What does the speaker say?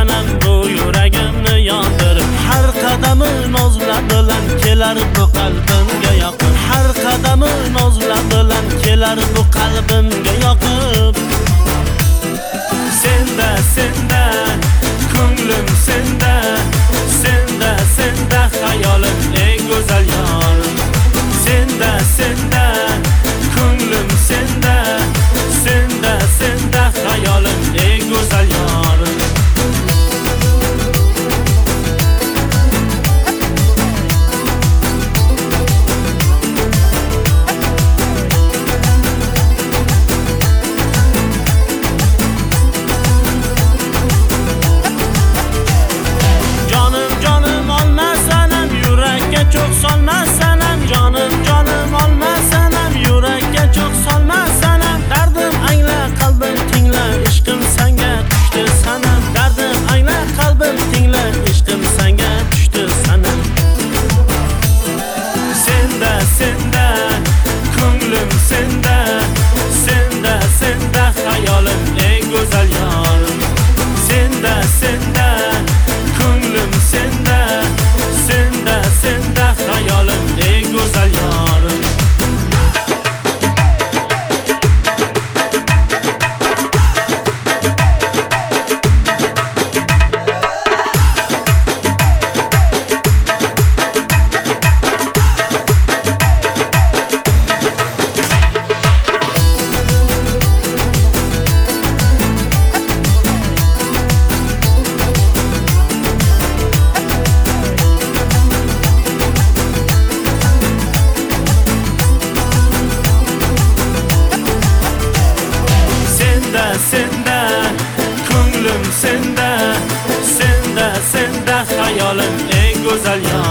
sanam bu yuragimni yondirib. Har qadami nozlar bilan kelar bu qalbimga yoqib. Har qadami nozlar bilan kelar bu qalbimga yoqib. Senda, senda, ko'nglim senda, senda, senda hayolim eng go'zal yorim. Senda, senda, ko'nglim senda, senda, senda hayolim eng go'zal yorim. Çok solmasanam canım canım olmasanam yurakka çok solmasanam dardim angla qalbim tingla ishqim senga tushdi sanam dardim angla qalbim tingla ishqim senga tushdi sanam senda senda ko'nglim senda senda senda hayolim eng go'zal yorim senda senda ko'nglim senda senda senda hayolim eng go'zal yorim. Senda, ko'nglim senda, senda, senda hayolim eng go'zal yorim.